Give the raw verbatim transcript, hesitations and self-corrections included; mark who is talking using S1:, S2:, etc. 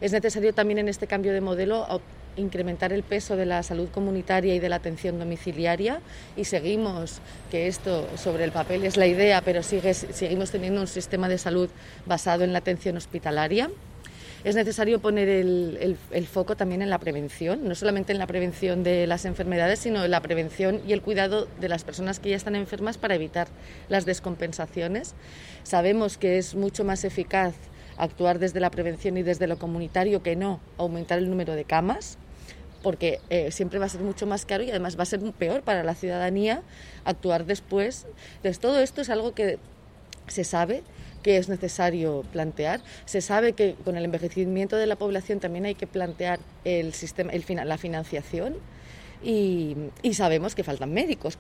S1: Es necesario también en este cambio de modelo incrementar el peso de la salud comunitaria y de la atención domiciliaria, y seguimos, que esto sobre el papel es la idea, pero sigue, seguimos teniendo un sistema de salud basado en la atención hospitalaria. Es necesario poner el, el, el foco también en la prevención, no solamente en la prevención de las enfermedades, sino en la prevención y el cuidado de las personas que ya están enfermas para evitar las descompensaciones. Sabemos que es mucho más eficaz actuar desde la prevención y desde lo comunitario que no aumentar el número de camas, porque eh, siempre va a ser mucho más caro y además va a ser peor para la ciudadanía actuar después. Entonces, todo esto es algo que se sabe que es necesario plantear. Se sabe que con el envejecimiento de la población también hay que plantear el sistema, el, la financiación, y, y sabemos que faltan médicos.